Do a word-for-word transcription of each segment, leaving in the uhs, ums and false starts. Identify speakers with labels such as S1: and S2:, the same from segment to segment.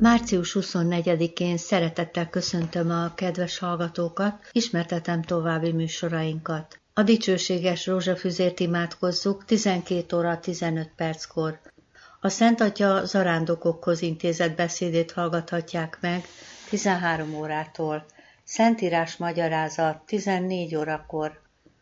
S1: március huszonnegyedikén szeretettel köszöntöm a kedves hallgatókat, ismertetem további műsorainkat. A dicsőséges rózsafüzért imádkozzuk tizenkét óra tizenöt perckor. A Szent Atya zarándokokhoz intézett beszédét hallgathatják meg tizenhárom órától. Szentírás magyarázat tizennégy órakor.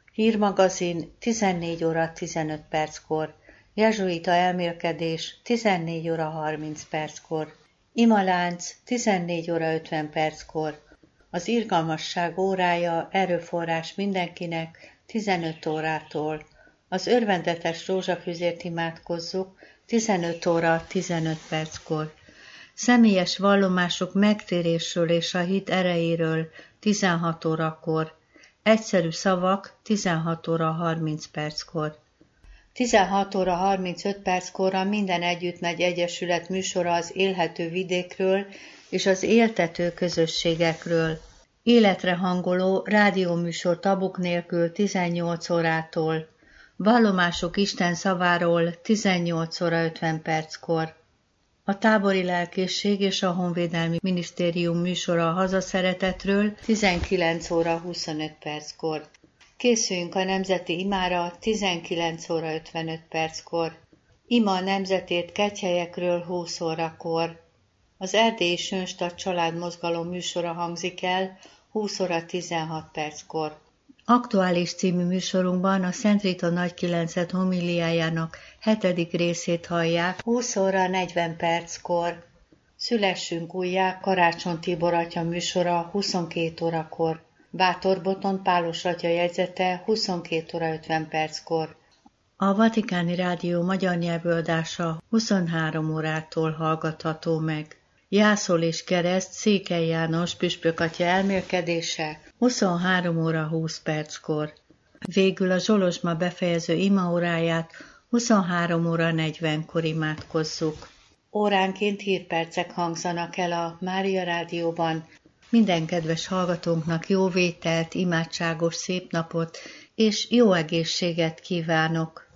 S1: Hírmagazin tizennégy óra tizenöt perckor. Jezsuita elmélkedés tizennégy óra harminc perckor. Imalánc tizennégy óra ötven perckor. Az irgalmasság órája, erőforrás mindenkinek tizenöt órától. Az örvendetes rózsafüzért imádkozzuk tizenöt óra tizenöt perckor. Személyes vallomások megtérésről és a hit erejéről tizenhat órakor. Egyszerű szavak tizenhat óra harminc perckor. tizenhat óra harmincöt perckor a Minden Együtt Megy Egyesület műsora az élhető vidékről és az éltető közösségekről. Életre hangoló rádióműsor tabuk nélkül tizennyolc órától. Vallomások Isten szaváról tizennyolc óra ötven perckor. A tábori lelkészség és a Honvédelmi Minisztérium műsora a hazaszeretetről tizenkilenc óra huszonöt perckor. Készüljünk a nemzeti imára tizenkilenc óra ötvenöt perckor. Ima a nemzetét kegyhelyekről húsz órakor. Az Erdélyi Sönstadt családmozgalom műsora hangzik el húsz óra tizenhat perckor. Aktuális című műsorunkban a Szent Rita Nagykilencet homiliájának hetedik részét hallják húsz óra negyven perckor. Szülessünk újjá Karácsony Tibor atya műsora huszonkét órakor. Bátorboton Pálos atya jegyzete huszonkét óra ötven perckor. A Vatikáni Rádió magyar nyelvű adása huszonhárom órától hallgatható meg. Jászol és Kereszt Székely János püspök atya elmélkedése huszonhárom óra húsz perckor. Végül a Zsolozsma befejező imaóráját huszonhárom óra negyvenkor imádkozzuk. Óránként hírpercek hangzanak el a Mária Rádióban. Minden kedves hallgatónknak jó vételt, imádságos szép napot és jó egészséget kívánok!